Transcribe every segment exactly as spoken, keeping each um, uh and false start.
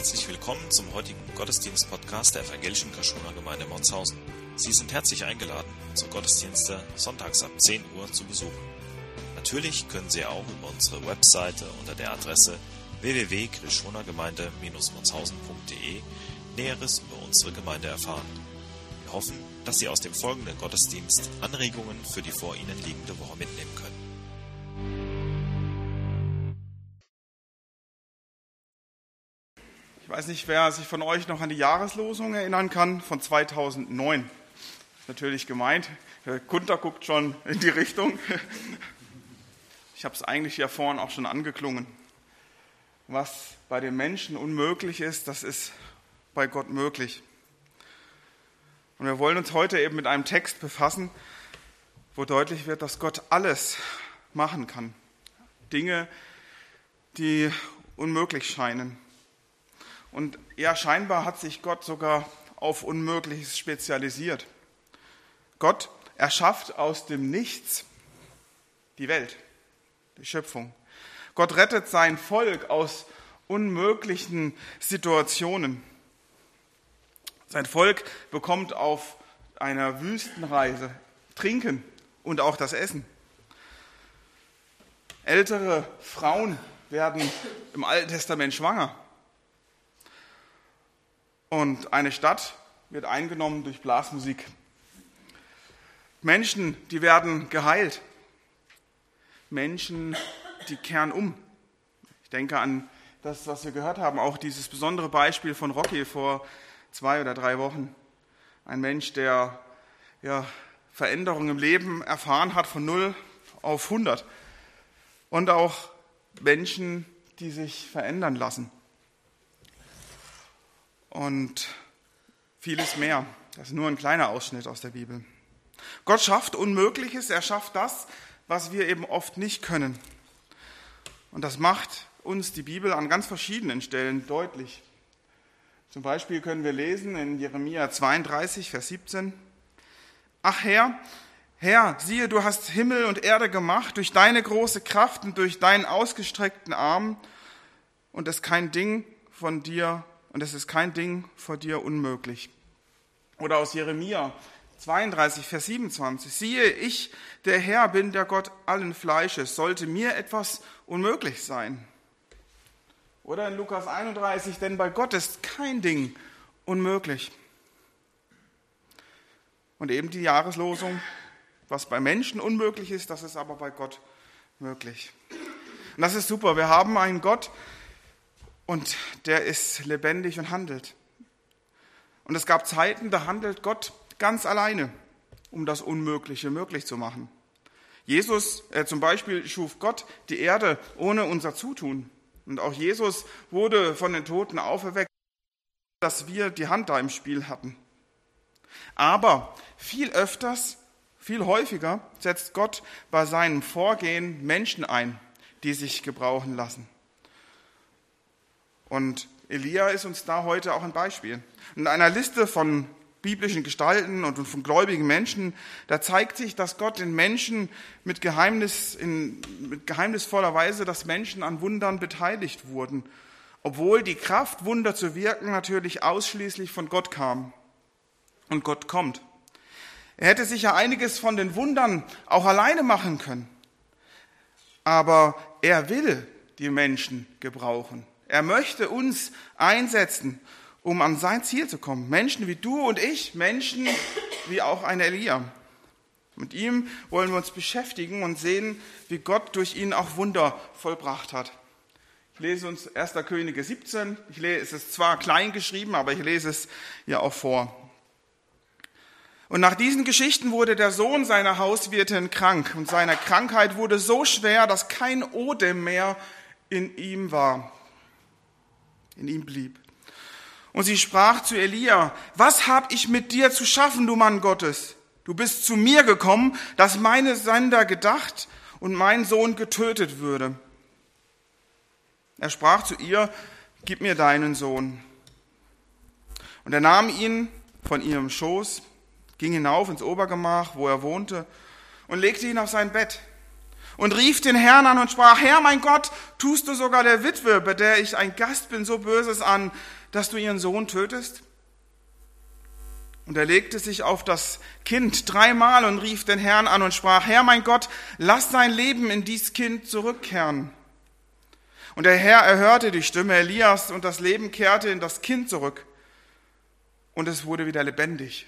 Herzlich willkommen zum heutigen Gottesdienst-Podcast der Evangelischen Grishona Gemeinde Motshausen. Sie sind herzlich eingeladen, unsere Gottesdienste sonntags ab zehn Uhr zu besuchen. Natürlich können Sie auch über unsere Webseite unter der Adresse w w w punkt grishonagemeinde Bindestrich motshausen punkt d e Näheres über unsere Gemeinde erfahren. Wir hoffen, dass Sie aus dem folgenden Gottesdienst Anregungen für die vor Ihnen liegende Woche mitnehmen können. Ich weiß nicht, wer sich von euch noch an die Jahreslosung erinnern kann, von zweitausendneun. Ist natürlich gemeint. Der Gunther guckt schon in die Richtung. Ich habe es eigentlich hier vorne auch schon angeklungen. Was bei den Menschen unmöglich ist, das ist bei Gott möglich. Und wir wollen uns heute eben mit einem Text befassen, wo deutlich wird, dass Gott alles machen kann. Dinge, die unmöglich scheinen. Und ja, scheinbar hat sich Gott sogar auf Unmögliches spezialisiert. Gott erschafft aus dem Nichts die Welt, die Schöpfung. Gott rettet sein Volk aus unmöglichen Situationen. Sein Volk bekommt auf einer Wüstenreise Trinken und auch das Essen. Ältere Frauen werden im Alten Testament schwanger. Und eine Stadt wird eingenommen durch Blasmusik. Menschen, die werden geheilt. Menschen, die kehren um. Ich denke an das, was wir gehört haben, auch dieses besondere Beispiel von Rocky vor zwei oder drei Wochen. Ein Mensch, der ja, Veränderungen im Leben erfahren hat von null auf hundert. Und auch Menschen, die sich verändern lassen. Und vieles mehr. Das ist nur ein kleiner Ausschnitt aus der Bibel. Gott schafft Unmögliches, er schafft das, was wir eben oft nicht können. Und das macht uns die Bibel an ganz verschiedenen Stellen deutlich. Zum Beispiel können wir lesen in Jeremia zweiunddreißig, Vers siebzehn. Ach Herr, Herr, siehe, du hast Himmel und Erde gemacht durch deine große Kraft und durch deinen ausgestreckten Arm, und es ist kein Ding von dir Und es ist kein Ding vor dir unmöglich. Oder aus Jeremia zweiunddreißig, Vers siebenundzwanzig. Siehe, ich, der Herr, bin der Gott allen Fleisches. Sollte mir etwas unmöglich sein? Oder in Lukas einunddreißig, denn bei Gott ist kein Ding unmöglich. Und eben die Jahreslosung, was bei Menschen unmöglich ist, das ist aber bei Gott möglich. Und das ist super. Wir haben einen Gott, und der ist lebendig und handelt. Und es gab Zeiten, da handelt Gott ganz alleine, um das Unmögliche möglich zu machen. Jesus, äh, zum Beispiel, schuf Gott die Erde ohne unser Zutun. Und auch Jesus wurde von den Toten auferweckt, dass wir die Hand da im Spiel hatten. Aber viel öfters, viel häufiger setzt Gott bei seinem Vorgehen Menschen ein, die sich gebrauchen lassen. Und Elia ist uns da heute auch ein Beispiel. In einer Liste von biblischen Gestalten und von gläubigen Menschen, da zeigt sich, dass Gott den Menschen mit, Geheimnis, in, mit geheimnisvoller Weise, dass Menschen an Wundern beteiligt wurden, obwohl die Kraft, Wunder zu wirken, natürlich ausschließlich von Gott kam. Und Gott kommt. Er hätte sicher einiges von den Wundern auch alleine machen können. Aber er will die Menschen gebrauchen. Er möchte uns einsetzen, um an sein Ziel zu kommen. Menschen wie du und ich, Menschen wie auch ein Elia. Mit ihm wollen wir uns beschäftigen und sehen, wie Gott durch ihn auch Wunder vollbracht hat. Ich lese uns erster Könige siebzehn. Ich lese, es ist zwar klein geschrieben, aber ich lese es ja auch vor. Und nach diesen Geschichten wurde der Sohn seiner Hauswirtin krank. Und seine Krankheit wurde so schwer, dass kein Odem mehr in ihm war. in ihm blieb. Und sie sprach zu Elia: Was hab ich mit dir zu schaffen, du Mann Gottes? Du bist zu mir gekommen, dass meine Sünder gedacht und mein Sohn getötet würde. Er sprach zu ihr: Gib mir deinen Sohn. Und er nahm ihn von ihrem Schoß, ging hinauf ins Obergemach, wo er wohnte, und legte ihn auf sein Bett. und rief den Herrn an und sprach, Herr, mein Gott, tust du sogar der Witwe, bei der ich ein Gast bin, so Böses an, dass du ihren Sohn tötest? Und er legte sich auf das Kind dreimal und rief den Herrn an und sprach, Herr, mein Gott, lass sein Leben in dies Kind zurückkehren. Und der Herr erhörte die Stimme Elias und das Leben kehrte in das Kind zurück und es wurde wieder lebendig.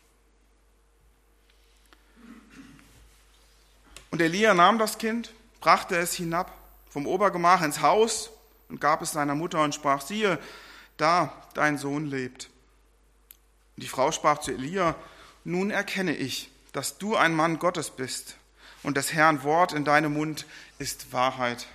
Und Elia nahm das Kind, brachte es hinab vom Obergemach ins Haus und gab es seiner Mutter und sprach, siehe, da dein Sohn lebt. Und die Frau sprach zu Elia, nun erkenne ich, dass du ein Mann Gottes bist und des Herrn Wort in deinem Mund ist Wahrheit.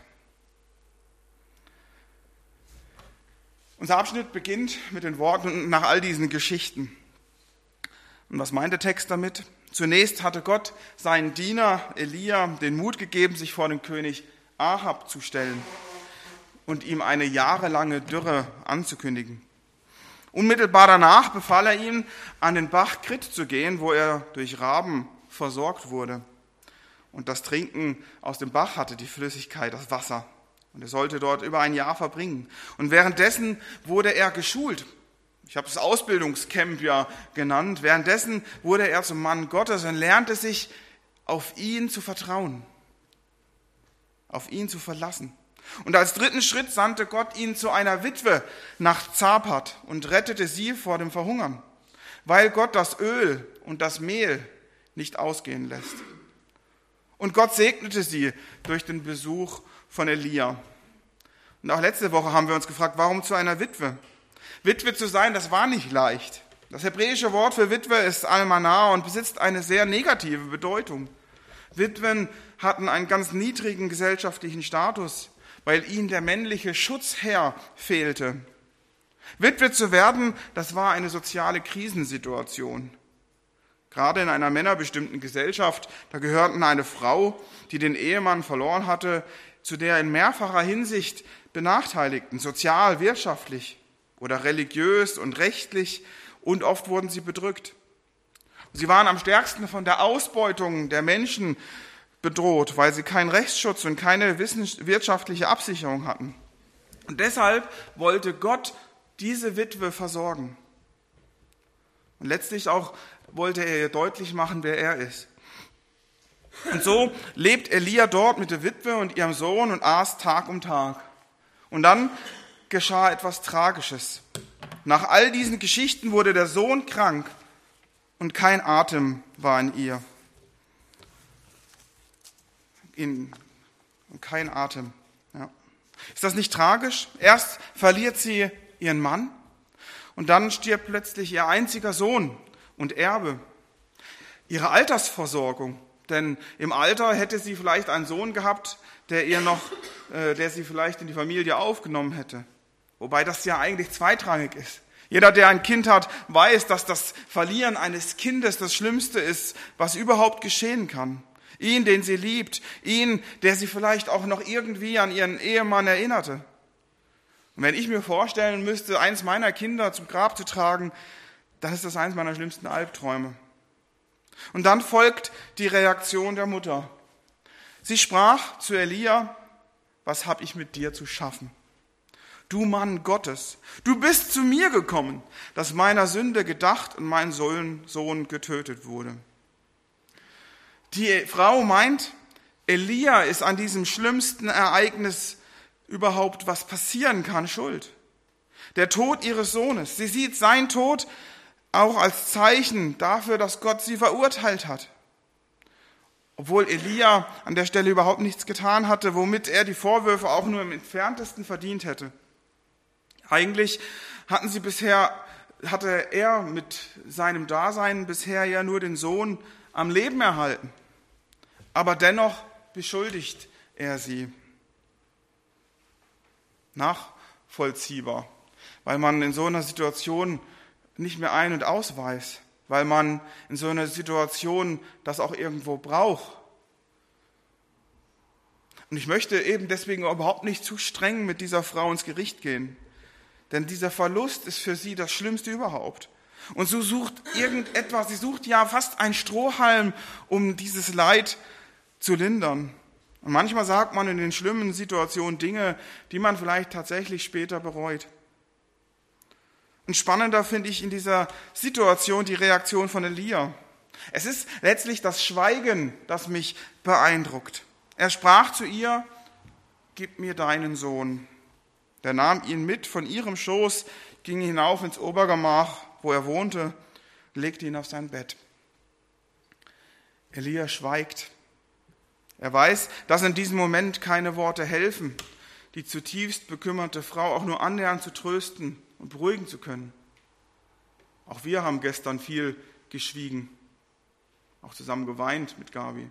Unser Abschnitt beginnt mit den Worten nach all diesen Geschichten. Und was meint der Text damit? Zunächst hatte Gott seinen Diener Elia den Mut gegeben, sich vor den König Ahab zu stellen und ihm eine jahrelange Dürre anzukündigen. Unmittelbar danach befahl er ihm, an den Bach Krit zu gehen, wo er durch Raben versorgt wurde. Und das Trinken aus dem Bach hatte die Flüssigkeit, das Wasser. Und er sollte dort über ein Jahr verbringen. Und währenddessen wurde er geschult. Ich habe das Ausbildungscamp ja genannt. Währenddessen wurde er zum Mann Gottes und lernte sich auf ihn zu vertrauen, auf ihn zu verlassen. Und als dritten Schritt sandte Gott ihn zu einer Witwe nach Zapat und rettete sie vor dem Verhungern, weil Gott das Öl und das Mehl nicht ausgehen lässt. Und Gott segnete sie durch den Besuch von Elia. Und auch letzte Woche haben wir uns gefragt, warum zu einer Witwe? Witwe zu sein, das war nicht leicht. Das hebräische Wort für Witwe ist Almanah und besitzt eine sehr negative Bedeutung. Witwen hatten einen ganz niedrigen gesellschaftlichen Status, weil ihnen der männliche Schutzherr fehlte. Witwe zu werden, das war eine soziale Krisensituation. Gerade in einer männerbestimmten Gesellschaft, da gehörten eine Frau, die den Ehemann verloren hatte, zu der in mehrfacher Hinsicht Benachteiligten, sozial, wirtschaftlich oder religiös und rechtlich, und oft wurden sie bedrückt. Sie waren am stärksten von der Ausbeutung der Menschen bedroht, weil sie keinen Rechtsschutz und keine wirtschaftliche Absicherung hatten. Und deshalb wollte Gott diese Witwe versorgen. Und letztlich auch wollte er ihr deutlich machen, wer er ist. Und so lebt Elia dort mit der Witwe und ihrem Sohn und aß Tag um Tag. Und dann geschah etwas Tragisches. Nach all diesen Geschichten wurde der Sohn krank und kein Atem war in ihr. In, kein Atem. Ja. Ist das nicht tragisch? Erst verliert sie ihren Mann und dann stirbt plötzlich ihr einziger Sohn und Erbe. Ihre Altersversorgung, denn im Alter hätte sie vielleicht einen Sohn gehabt, der ihr noch, äh, der sie vielleicht in die Familie aufgenommen hätte. Wobei das ja eigentlich zweitrangig ist. Jeder, der ein Kind hat, weiß, dass das Verlieren eines Kindes das Schlimmste ist, was überhaupt geschehen kann. Ihn, den sie liebt, ihn, der sie vielleicht auch noch irgendwie an ihren Ehemann erinnerte. Und wenn ich mir vorstellen müsste, eins meiner Kinder zum Grab zu tragen, dann ist das eins meiner schlimmsten Albträume. Und dann folgt die Reaktion der Mutter. Sie sprach zu Elia, was habe ich mit dir zu schaffen? Du Mann Gottes, du bist zu mir gekommen, dass meiner Sünde gedacht und mein Sohn getötet wurde. Die Frau meint, Elia ist an diesem schlimmsten Ereignis überhaupt, was passieren kann, schuld. Der Tod ihres Sohnes. Sie sieht seinen Tod auch als Zeichen dafür, dass Gott sie verurteilt hat. Obwohl Elia an der Stelle überhaupt nichts getan hatte, womit er die Vorwürfe auch nur im Entferntesten verdient hätte. Eigentlich hatten sie bisher, hatte er mit seinem Dasein bisher ja nur den Sohn am Leben erhalten. Aber dennoch beschuldigt er sie. Nachvollziehbar, weil man in so einer Situation nicht mehr ein- und aus weiß, weil man in so einer Situation das auch irgendwo braucht. Und ich möchte eben deswegen überhaupt nicht zu streng mit dieser Frau ins Gericht gehen. Denn dieser Verlust ist für sie das Schlimmste überhaupt. Und so sucht irgendetwas, sie sucht ja fast einen Strohhalm, um dieses Leid zu lindern. Und manchmal sagt man in den schlimmen Situationen Dinge, die man vielleicht tatsächlich später bereut. Und spannender finde ich in dieser Situation die Reaktion von Elia. Es ist letztlich das Schweigen, das mich beeindruckt. Er sprach zu ihr: Gib mir deinen Sohn. Der nahm ihn mit von ihrem Schoß, ging hinauf ins Obergemach, wo er wohnte, legte ihn auf sein Bett. Elia schweigt. Er weiß, dass in diesem Moment keine Worte helfen, die zutiefst bekümmerte Frau auch nur annähernd zu trösten und beruhigen zu können. Auch wir haben gestern viel geschwiegen, auch zusammen geweint mit Gabi.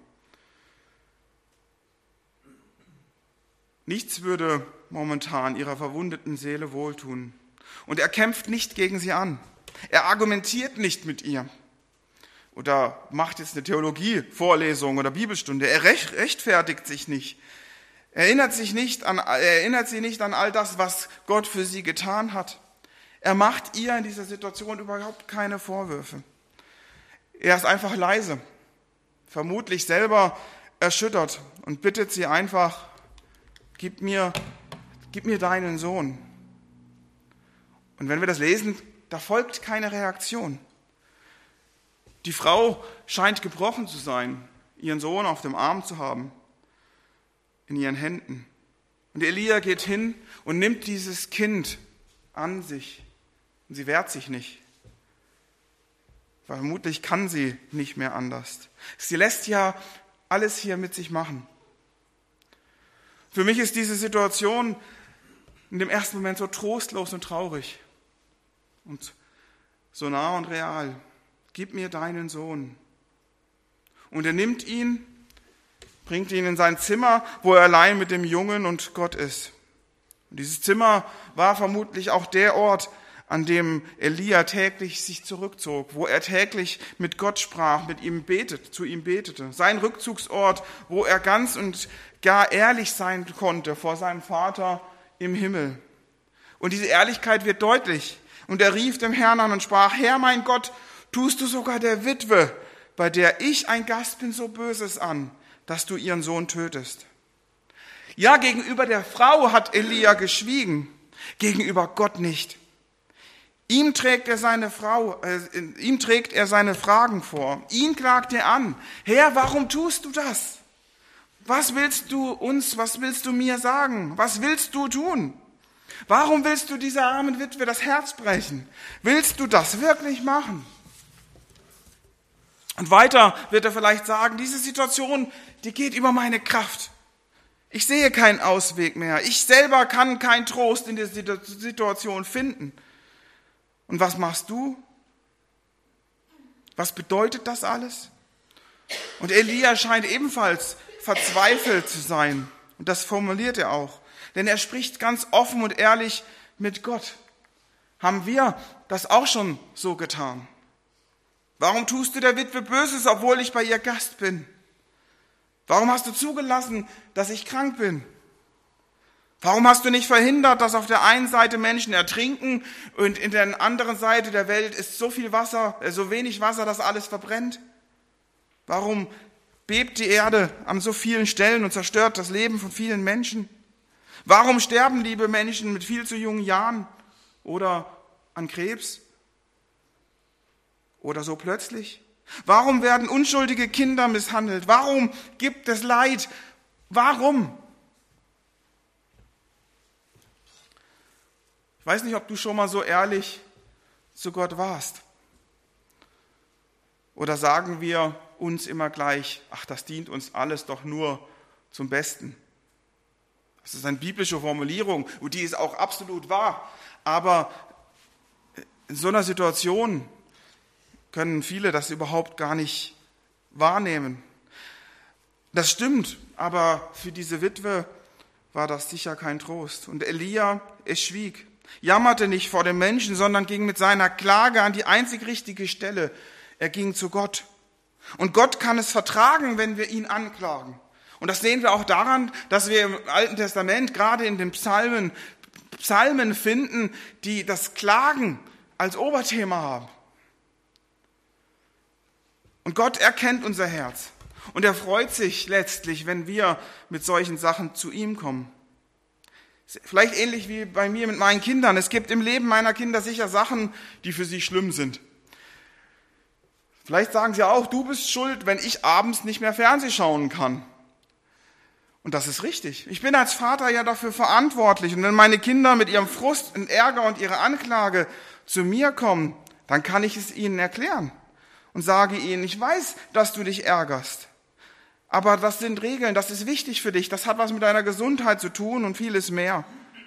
Nichts würde momentan ihrer verwundeten Seele wohltun. Und er kämpft nicht gegen sie an. Er argumentiert nicht mit ihr. Oder macht jetzt eine Theologievorlesung oder Bibelstunde. Er rechtfertigt sich nicht. Er erinnert sich nicht an, er erinnert sie nicht an all das, was Gott für sie getan hat. Er macht ihr in dieser Situation überhaupt keine Vorwürfe. Er ist einfach leise, vermutlich selber erschüttert und bittet sie einfach: Gib mir, gib mir deinen Sohn. Und wenn wir das lesen, da folgt keine Reaktion. Die Frau scheint gebrochen zu sein, ihren Sohn auf dem Arm zu haben, in ihren Händen. Und Elia geht hin und nimmt dieses Kind an sich. Und sie wehrt sich nicht. Vermutlich kann sie nicht mehr anders. Sie lässt ja alles hier mit sich machen. Für mich ist diese Situation in dem ersten Moment so trostlos und traurig und so nah und real. Gib mir deinen Sohn. Und er nimmt ihn, bringt ihn in sein Zimmer, wo er allein mit dem Jungen und Gott ist. Und dieses Zimmer war vermutlich auch der Ort, an dem Elia täglich sich zurückzog, wo er täglich mit Gott sprach, mit ihm betet, zu ihm betete. Sein Rückzugsort, wo er ganz und gar ehrlich sein konnte vor seinem Vater im Himmel. Und diese Ehrlichkeit wird deutlich. Und er rief dem Herrn an und sprach: Herr, mein Gott, tust du sogar der Witwe, bei der ich ein Gast bin, so Böses an, dass du ihren Sohn tötest? Ja, gegenüber der Frau hat Elia geschwiegen, gegenüber Gott nicht. Ihm trägt er seine Frau, äh, ihm trägt er seine Fragen vor. Ihn klagt er an: Herr, warum tust du das? Was willst du uns, was willst du mir sagen? Was willst du tun? Warum willst du dieser armen Witwe das Herz brechen? Willst du das wirklich machen? Und weiter wird er vielleicht sagen: Diese Situation, die geht über meine Kraft. Ich sehe keinen Ausweg mehr. Ich selber kann keinen Trost in der Situation finden. Und was machst du? Was bedeutet das alles? Und Elia scheint ebenfalls verzweifelt zu sein. Und das formuliert er auch. Denn er spricht ganz offen und ehrlich mit Gott. Haben wir das auch schon so getan? Warum tust du der Witwe Böses, obwohl ich bei ihr Gast bin? Warum hast du zugelassen, dass ich krank bin? Warum hast du nicht verhindert, dass auf der einen Seite Menschen ertrinken und in der anderen Seite der Welt ist so viel Wasser, so wenig Wasser, dass alles verbrennt? Warum bebt die Erde an so vielen Stellen und zerstört das Leben von vielen Menschen? Warum sterben liebe Menschen mit viel zu jungen Jahren oder an Krebs? Oder so plötzlich? Warum werden unschuldige Kinder misshandelt? Warum gibt es Leid? Warum? Ich weiß nicht, ob du schon mal so ehrlich zu Gott warst. Oder sagen wir uns immer gleich: Ach, das dient uns alles doch nur zum Besten. Das ist eine biblische Formulierung und die ist auch absolut wahr. Aber in so einer Situation können viele das überhaupt gar nicht wahrnehmen. Das stimmt, aber für diese Witwe war das sicher kein Trost. Und Elia, es schwieg, jammerte nicht vor den Menschen, sondern ging mit seiner Klage an die einzig richtige Stelle. Er ging zu Gott. Und Gott kann es vertragen, wenn wir ihn anklagen. Und das sehen wir auch daran, dass wir im Alten Testament, gerade in den Psalmen, Psalmen finden, die das Klagen als Oberthema haben. Und Gott erkennt unser Herz. Und er freut sich letztlich, wenn wir mit solchen Sachen zu ihm kommen. Vielleicht ähnlich wie bei mir mit meinen Kindern. Es gibt im Leben meiner Kinder sicher Sachen, die für sie schlimm sind. Vielleicht sagen sie auch, du bist schuld, wenn ich abends nicht mehr Fernsehen schauen kann. Und das ist richtig. Ich bin als Vater ja dafür verantwortlich. Und wenn meine Kinder mit ihrem Frust und Ärger und ihrer Anklage zu mir kommen, dann kann ich es ihnen erklären und sage ihnen, ich weiß, dass du dich ärgerst. Aber das sind Regeln, das ist wichtig für dich, das hat was mit deiner Gesundheit zu tun und vieles mehr.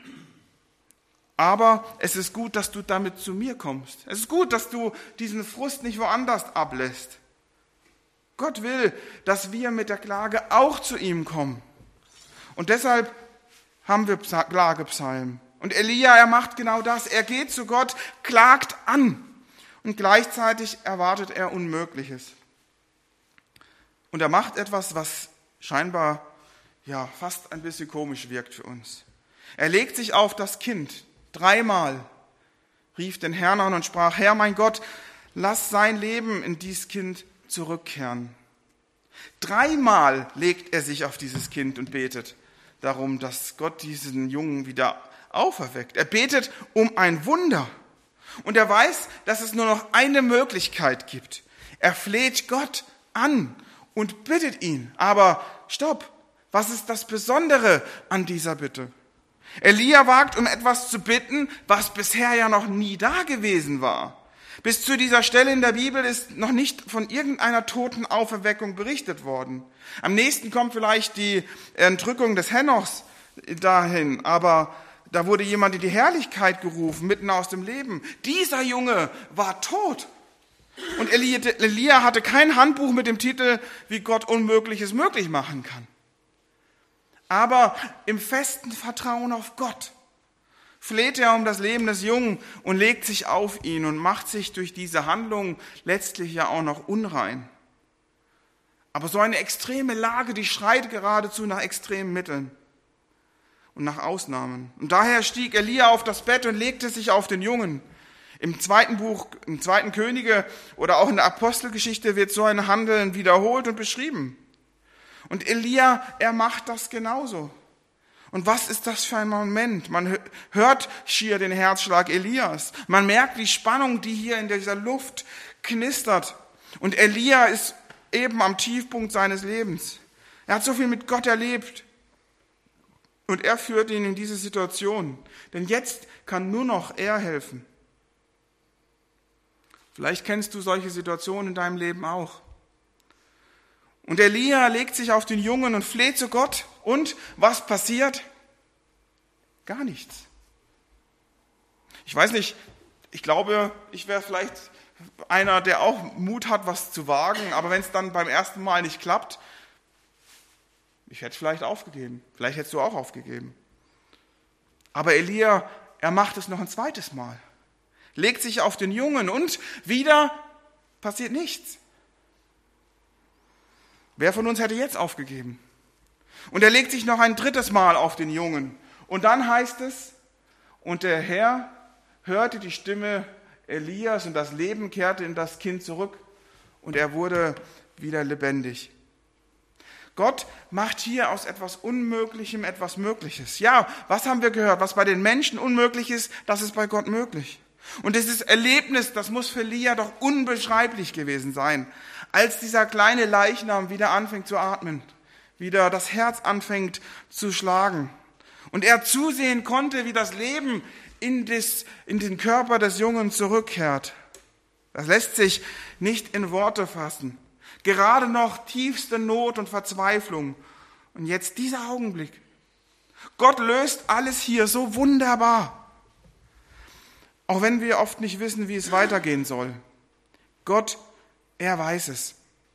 Aber es ist gut, dass du damit zu mir kommst. Es ist gut, dass du diesen Frust nicht woanders ablässt. Gott will, dass wir mit der Klage auch zu ihm kommen. Und deshalb haben wir Klagepsalmen. Und Elia, er macht genau das. Er geht zu Gott, klagt an. Und gleichzeitig erwartet er Unmögliches. Und er macht etwas, was scheinbar ja fast ein bisschen komisch wirkt für uns. Er legt sich auf das Kind. Dreimal rief den Herrn an und sprach, Herr mein Gott, lass sein Leben in dieses Kind zurückkehren. Dreimal legt er sich auf dieses Kind und betet darum, dass Gott diesen Jungen wieder auferweckt. Er betet um ein Wunder. Und er weiß, dass es nur noch eine Möglichkeit gibt. Er fleht Gott an und bittet ihn. Aber stopp, was ist das Besondere an dieser Bitte? Elia wagt, um etwas zu bitten, was bisher ja noch nie da gewesen war. Bis zu dieser Stelle in der Bibel ist noch nicht von irgendeiner Totenauferweckung berichtet worden. Am nächsten kommt vielleicht die Entrückung des Henochs dahin, aber da wurde jemand in die Herrlichkeit gerufen, mitten aus dem Leben. Dieser Junge war tot. Und Elia hatte kein Handbuch mit dem Titel, wie Gott Unmögliches möglich machen kann. Aber im festen Vertrauen auf Gott fleht er um das Leben des Jungen und legt sich auf ihn und macht sich durch diese Handlung letztlich ja auch noch unrein. Aber so eine extreme Lage, die schreit geradezu nach extremen Mitteln und nach Ausnahmen. Und daher stieg Elia auf das Bett und legte sich auf den Jungen. Im zweiten Buch, im zweiten Könige oder auch in der Apostelgeschichte wird so ein Handeln wiederholt und beschrieben. Und Elia, er macht das genauso. Und was ist das für ein Moment? Man hört schier den Herzschlag Elias. Man merkt die Spannung, die hier in dieser Luft knistert. Und Elia ist eben am Tiefpunkt seines Lebens. Er hat so viel mit Gott erlebt. Und er führt ihn in diese Situation. Denn jetzt kann nur noch er helfen. Vielleicht kennst du solche Situationen in deinem Leben auch. Und Elia legt sich auf den Jungen und fleht zu Gott. Und was passiert? Gar nichts. Ich weiß nicht, ich glaube, ich wäre vielleicht einer, der auch Mut hat, was zu wagen. Aber wenn es dann beim ersten Mal nicht klappt, ich hätte vielleicht aufgegeben. Vielleicht hättest du auch aufgegeben. Aber Elia, er macht es noch ein zweites Mal. Legt sich auf den Jungen und wieder passiert nichts. Wer von uns hätte jetzt aufgegeben? Und er legt sich noch ein drittes Mal auf den Jungen. Und dann heißt es, und der Herr hörte die Stimme Elias und das Leben kehrte in das Kind zurück und er wurde wieder lebendig. Gott macht hier aus etwas Unmöglichem etwas Mögliches. Ja, was haben wir gehört? Was bei den Menschen unmöglich ist, das ist bei Gott möglich. Und dieses Erlebnis, das muss für Elia doch unbeschreiblich gewesen sein, als dieser kleine Leichnam wieder anfängt zu atmen, wieder das Herz anfängt zu schlagen. Und er zusehen konnte, wie das Leben in, des, in den Körper des Jungen zurückkehrt. Das lässt sich nicht in Worte fassen. Gerade noch tiefste Not und Verzweiflung. Und jetzt dieser Augenblick. Gott löst alles hier so wunderbar. Auch wenn wir oft nicht wissen, wie es weitergehen soll. Gott, er weiß es.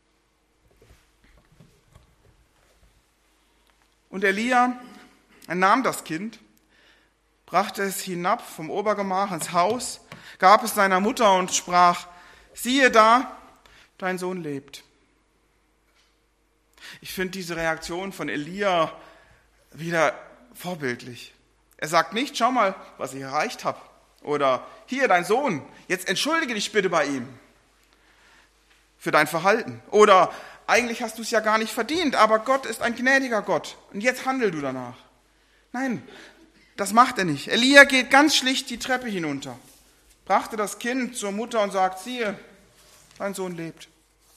Und Elia, er nahm das Kind, brachte es hinab vom Obergemach ins Haus, gab es seiner Mutter und sprach, siehe da, dein Sohn lebt. Ich finde diese Reaktion von Elia wieder vorbildlich. Er sagt nicht, schau mal, was ich erreicht habe. Oder, hier, dein Sohn, jetzt entschuldige dich bitte bei ihm für dein Verhalten. Oder, eigentlich hast du es ja gar nicht verdient, aber Gott ist ein gnädiger Gott und jetzt handel du danach. Nein, das macht er nicht. Elia geht ganz schlicht die Treppe hinunter, brachte das Kind zur Mutter und sagt, siehe, dein Sohn lebt.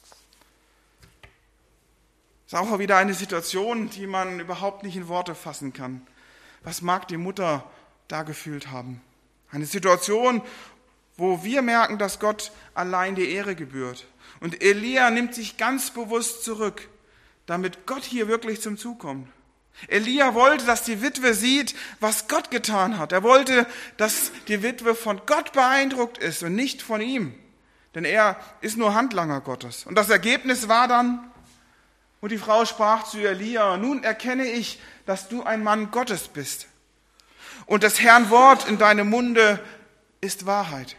Das ist auch wieder eine Situation, die man überhaupt nicht in Worte fassen kann. Was mag die Mutter da gefühlt haben? Eine Situation, wo wir merken, dass Gott allein die Ehre gebührt. Und Elia nimmt sich ganz bewusst zurück, damit Gott hier wirklich zum Zug kommt. Elia wollte, dass die Witwe sieht, was Gott getan hat. Er wollte, dass die Witwe von Gott beeindruckt ist und nicht von ihm. Denn er ist nur Handlanger Gottes. Und das Ergebnis war dann, und die Frau sprach zu Elia, nun erkenne ich, dass du ein Mann Gottes bist. Und des Herrn Wort in deinem Munde ist Wahrheit.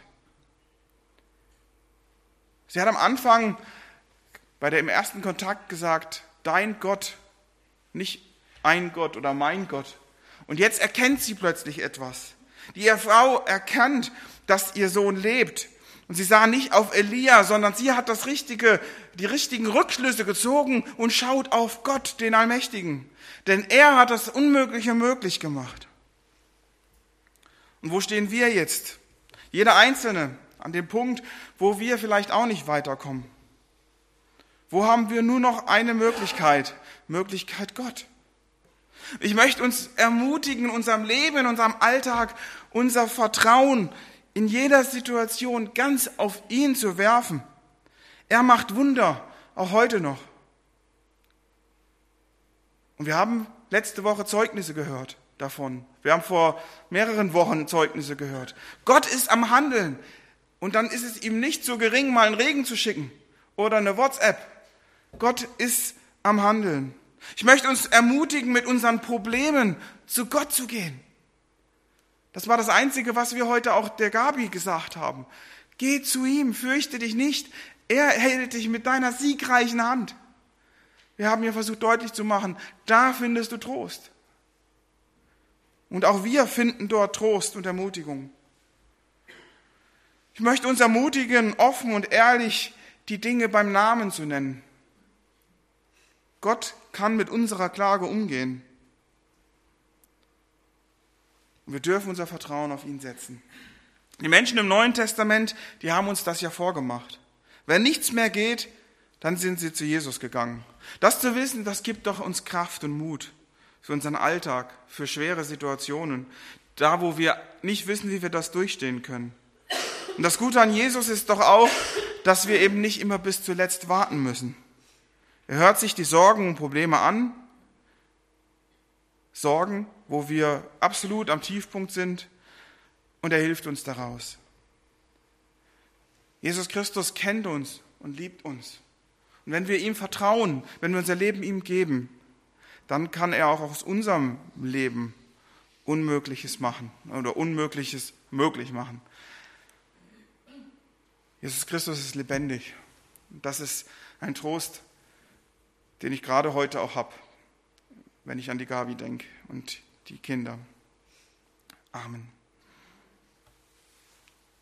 Sie hat am Anfang bei dem ersten Kontakt gesagt, dein Gott, nicht ein Gott oder mein Gott. Und jetzt erkennt sie plötzlich etwas. Die Frau erkannt, dass ihr Sohn lebt. Und sie sah nicht auf Elia, sondern sie hat das richtige, die richtigen Rückschlüsse gezogen und schaut auf Gott, den Allmächtigen. Denn er hat das Unmögliche möglich gemacht. Und wo stehen wir jetzt? Jeder Einzelne an dem Punkt, wo wir vielleicht auch nicht weiterkommen. Wo haben wir nur noch eine Möglichkeit? Möglichkeit Gott. Ich möchte uns ermutigen, in unserem Leben, in unserem Alltag, unser Vertrauen in jeder Situation ganz auf ihn zu werfen. Er macht Wunder, auch heute noch. Und wir haben letzte Woche Zeugnisse gehört davon. Wir haben vor mehreren Wochen Zeugnisse gehört. Gott ist am Handeln. Und dann ist es ihm nicht so gering, mal einen Regen zu schicken oder eine WhatsApp. Gott ist am Handeln. Ich möchte uns ermutigen, mit unseren Problemen zu Gott zu gehen. Das war das Einzige, was wir heute auch der Gabi gesagt haben. Geh zu ihm, fürchte dich nicht. Er hält dich mit deiner siegreichen Hand. Wir haben hier versucht deutlich zu machen, da findest du Trost. Und auch wir finden dort Trost und Ermutigung. Ich möchte uns ermutigen, offen und ehrlich die Dinge beim Namen zu nennen. Gott kann mit unserer Klage umgehen. Und wir dürfen unser Vertrauen auf ihn setzen. Die Menschen im Neuen Testament, die haben uns das ja vorgemacht. Wenn nichts mehr geht, dann sind sie zu Jesus gegangen. Das zu wissen, das gibt doch uns Kraft und Mut für unseren Alltag, für schwere Situationen, da wo wir nicht wissen, wie wir das durchstehen können. Und das Gute an Jesus ist doch auch, dass wir eben nicht immer bis zuletzt warten müssen. Er hört sich die Sorgen und Probleme an, Sorgen, wo wir absolut am Tiefpunkt sind, und er hilft uns daraus. Jesus Christus kennt uns und liebt uns. Und wenn wir ihm vertrauen, wenn wir unser Leben ihm geben, dann kann er auch aus unserem Leben Unmögliches machen oder Unmögliches möglich machen. Jesus Christus ist lebendig. Und das ist ein Trost, den ich gerade heute auch habe, wenn ich an die Gabi denke und die Kinder. Amen.